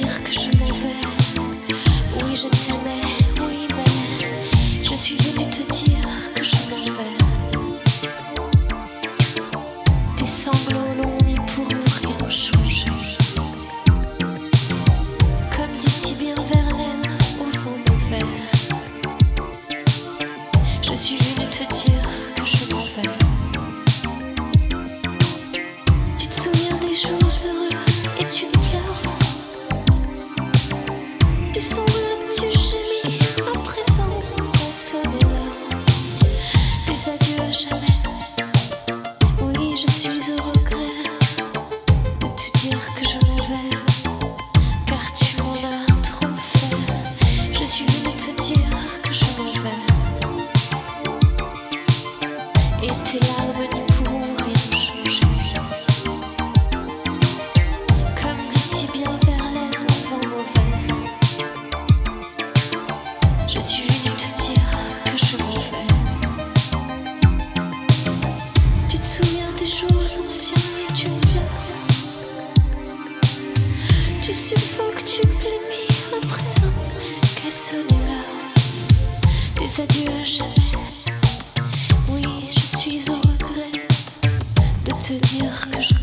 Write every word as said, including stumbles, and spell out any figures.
dire que je m'en vais. Oui, je t'aimais, oui, mais je suis venue te dire que je m'en vais. Tes sanglots l'ont mis pour rien changer. Comme d'ici bien Verlaine au vent mauvais. Je suis venue te dire que je m'en vais. Tu te souviens des jours heureux et tu pleures. Tu sanglotes, tu gémis, à présent a sonné l'heure des adieux à jamais. Oui, je suis au regret de te dire que je m'en vais, car tu m'en as trop fait. Je suis venue te dire que je m'en vais. Et tes larmes n'y pourront rien changer. Comme d'ici bien Verlaine au vent mauvais. Je suis venue te dire que je m'en vais. Tu te souviens des jours anciens et tu pleures. Tu suffoques, tu gémis, à présent qu'à sonner l'heure des adieux à jamais. Oui, je suis au regret de te dire que je